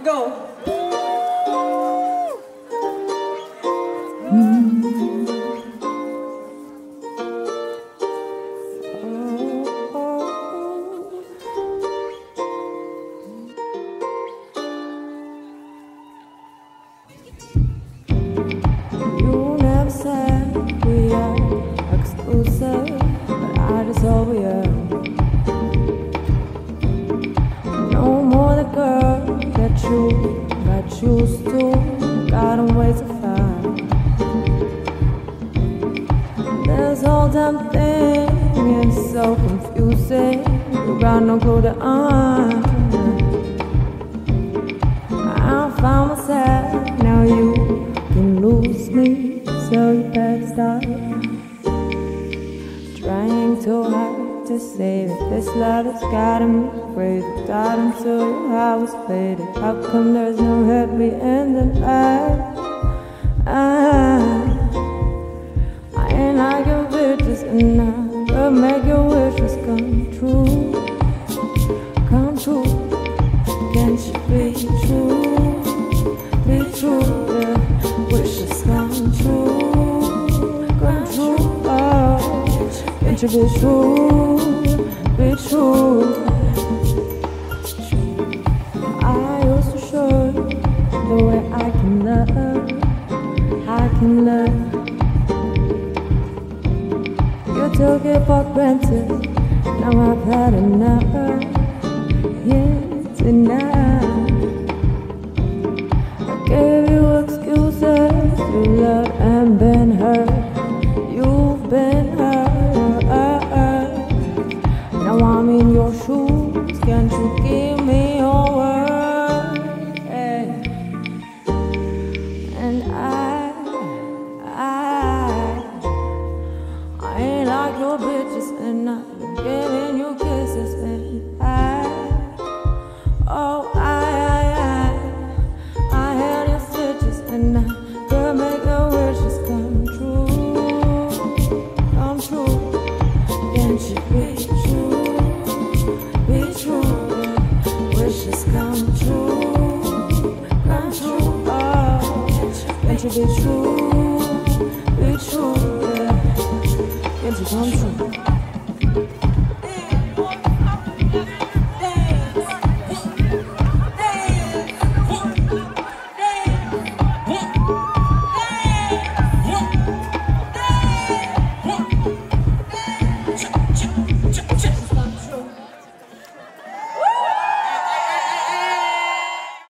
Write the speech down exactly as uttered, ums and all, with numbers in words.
Go. You never said we are exclusive, but I just hope we are. No more the girl that you got used to, got a ways to find. This whole damn thing is so confusing. You got no clue to on. I found myself, now you can lose me, so you better stop trying too hard to save it. This love has gotten me crazy. Died until your heart was faded. How come there's no happy ending? I, I, I ain't like your bitches, and I could make your wishes come true, come true. Can't you be true, be true? Yeah. Wishes come true, come true. Oh, can't you be true, be true? I used to show you the way I can love, I can love. You took it for granted, now I've had enough. Yeah, tonight I gave you excuses, you loved and been hurt. You've been hurt. Now I'm in your shoes, can't you give me your word? Hey. And I, I, I ain't like your bitches, and I'm giving you kisses, and I, oh I, I, I, I held your stitches, and I could make your wishes come true, come true. Can't you be true, be true? Yeah. Wishes come true, come true. Oh, can't you be true?